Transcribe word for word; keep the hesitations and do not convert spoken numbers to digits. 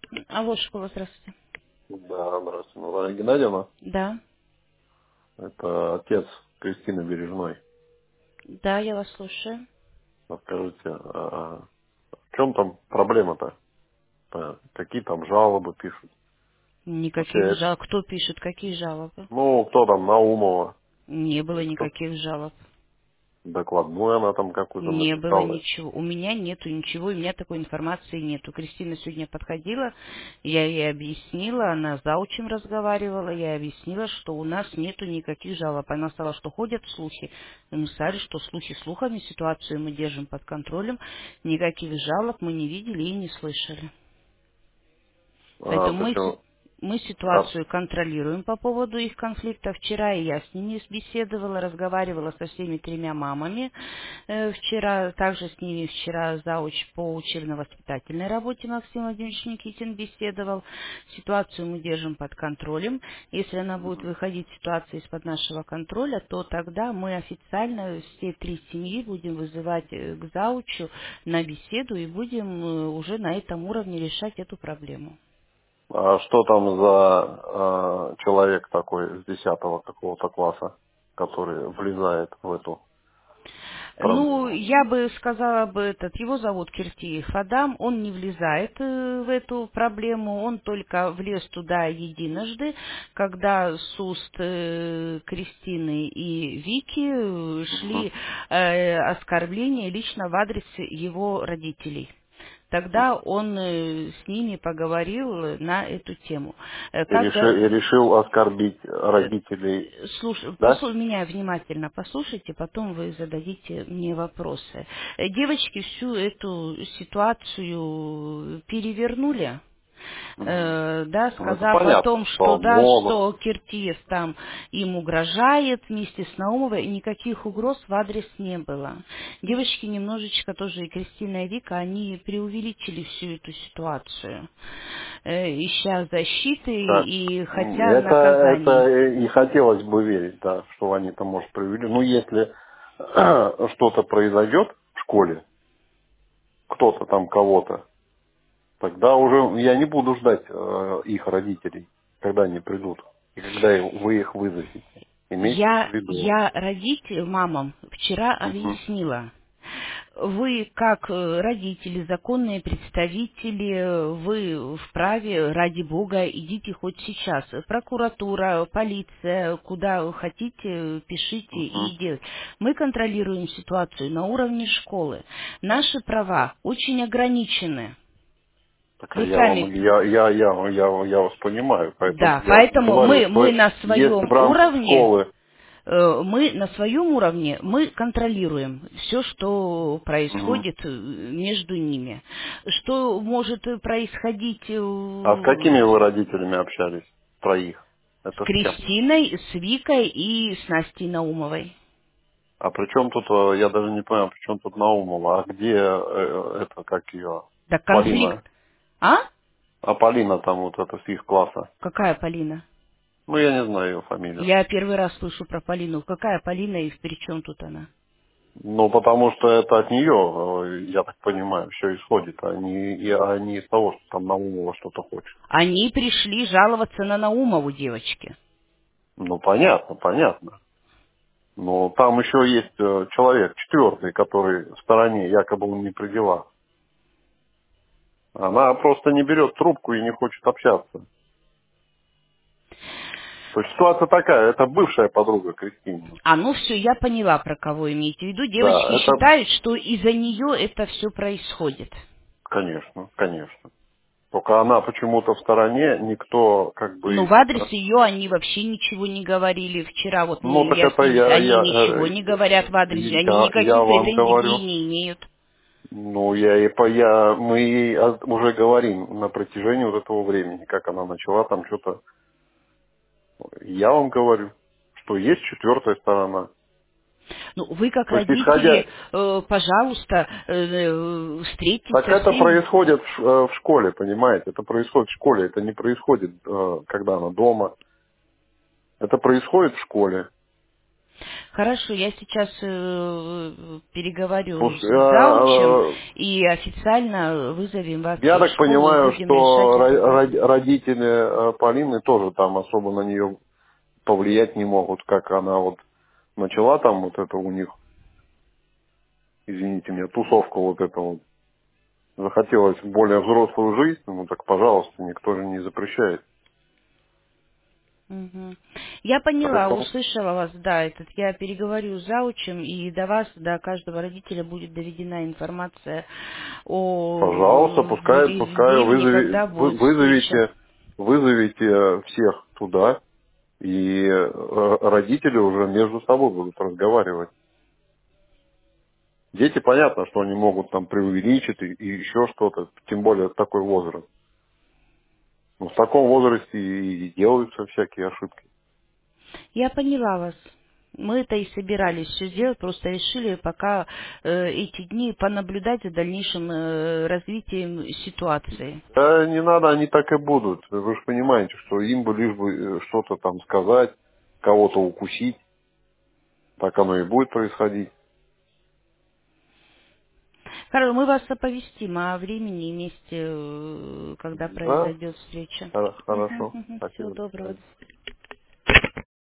Алло, школа, здравствуйте. Да, здравствуйте. Наталья Геннадьевна, Да, это отец Кристины Бережной. да, я вас слушаю. Скажите, а в чем там проблема-то? А, Какие там жалобы пишут? Вообще, Никаких это- жалоб. Кто пишет, какие жалобы? ну, кто там, Наумова? Не было Кто? никаких жалоб. Докладную она там какую-то Не было написала. ничего. У меня нету ничего, у меня такой информации нету. Кристина сегодня подходила, я ей объяснила, она с заучем разговаривала, я ей объяснила, что у нас нету никаких жалоб. Она сказала, что ходят слухи. Мы сказали, что слухи слухами, ситуацию мы держим под контролем. Никаких жалоб мы не видели и не слышали. А, Поэтому мы, си- почему? мы А, ситуацию контролируем по поводу их конфликта. Вчера я с ними беседовала, разговаривала со всеми тремя мамами. Э, Вчера, также с ними вчера зауч по учебно-воспитательной работе Максим Владимирович Никитин беседовал. Ситуацию мы держим под контролем. Если она будет выходить ситуация из-под нашего контроля, то тогда мы официально все три семьи будем вызывать э, к заучу на беседу и будем э, уже на этом уровне решать эту проблему. а что там за а, человек такой с десятого какого-то класса, который влезает в эту Ну, проблему? я бы сказала бы этот, его зовут Киртиев Адам, он не влезает э, в эту проблему, он только влез туда единожды, когда с уст э, Кристины и Вики э, Мгм. шли э, оскорбления лично в адрес его родителей. Тогда он э, с ними поговорил на эту тему. Э, И Как решил, го- и решил оскорбить Э, родителей, Слушай, да? послу- меня внимательно послушайте, потом вы зададите мне вопросы. Э, Девочки всю эту ситуацию перевернули, Мгм. э, да, Ну, это сказав о понятно, том, что что да, могут. что Киртиев там им угрожает вместе с Наумовой, и никаких угроз в адрес не было. Девочки немножечко тоже, и Кристина, и Вика, они преувеличили всю эту ситуацию, э, ища защиты Так, и м, хотя это, наказаний. это и хотелось бы верить, да, что они там, может, провели. Ну, если что-то произойдет в школе, кто-то там кого-то, тогда уже я не буду ждать э, их родителей, когда они придут, и когда и вы их вызовете. Имейте в Я, виду. я родителям, мамам вчера Мгм. объяснила. Вы, как э, родители, законные представители, вы вправе, ради бога, идите хоть сейчас. Прокуратура, полиция, куда вы хотите, пишите Мгм. и делайте. Мы контролируем ситуацию на уровне школы. Наши права очень ограничены. Так а Вы я вам, сами, я, я, я, я, я вас понимаю, поэтому да, я поэтому говорю, мы, что мы на если в своем рамках уровне школы. Э, мы на своем уровне, мы контролируем все, что Мгм. происходит э, между ними. Что может э, происходить А с э, какими вы родителями общались? Троих. с Это с кем? Кристиной, с Викой и с Настей Наумовой? А при чем тут, э, я даже не понимаю, при чем тут Наумова, а где э, это, как ее, Да конфликт. Полина? А? А Полина там вот это с их класса. Какая Полина? Ну, я не знаю ее фамилию. Я первый раз слышу про Полину. Какая Полина и при чем тут она? Ну, потому что это от нее, я так понимаю, все исходит, а не, и, а не из того, что там Наумова что-то хочет. Они пришли жаловаться на Наумову, девочки. Ну, понятно, понятно. Но там еще есть э, человек, четвертый, который в стороне, якобы он не при делах. Она просто не берет трубку и не хочет общаться. То есть ситуация такая, это бывшая подруга Кристины. А ну все, я поняла, про кого имеете в виду. Да, Девочки это, считают, что из-за нее это все происходит. конечно, конечно. Только она почему-то в стороне, никто как бы Ну, в из... адрес э, ее они вообще ничего не говорили. Вчера вот Ну, мы, так я с это ними, я, они я, ничего э, не говорят в адресе, они я, я никаких вам претензий к говорю. ней не имеют. Ну, я и по, я, мы ей от- уже говорим на протяжении вот этого времени, как она начала там что-то. Я вам говорю, что есть четвертая сторона. Ну, вы как То есть, исходя, родители, э, пожалуйста, э, э, встретьтесь так со это всеми. происходит в, ш- э, в школе, понимаете? Это происходит в школе, это не происходит, э, когда она дома. Это происходит в школе. Хорошо, я сейчас э, переговорю с Пусть- заучем э, и официально вызовем вас Я в так школу и понимаю, будем решать что этот ро- вопрос. ро- родители э, Полины тоже там особо на нее повлиять не могут, как она вот начала там вот это у них, извините меня, тусовка вот эта вот. Захотелось более взрослую жизнь, ну так пожалуйста, никто же не запрещает. Мгм. Я поняла, Хорошо. услышала вас, да, этот, я переговорю с заучем, и до вас, до каждого родителя будет доведена информация Пожалуйста, о пускай, вре- пускай времени, вызови- когда вы- будет встреча. вызовите, вызовите всех туда, и э, родители уже между собой будут разговаривать. Дети, понятно, что они могут там преувеличить и, и еще что-то, тем более такой возраст. Но в таком возрасте и делаются всякие ошибки. Я поняла вас. Мы это и собирались все сделать, просто решили пока э, эти дни понаблюдать за дальнейшим э, развитием ситуации. Да не надо, они так и будут. Вы же понимаете, что им бы лишь бы э, что-то там сказать, кого-то укусить. Так оно и будет происходить. Хорошо, мы вас оповестим о времени и месте, э, когда Да, произойдет встреча. Хор- Мгм, хорошо. мгм. Так и Всего будет. доброго. До свидания.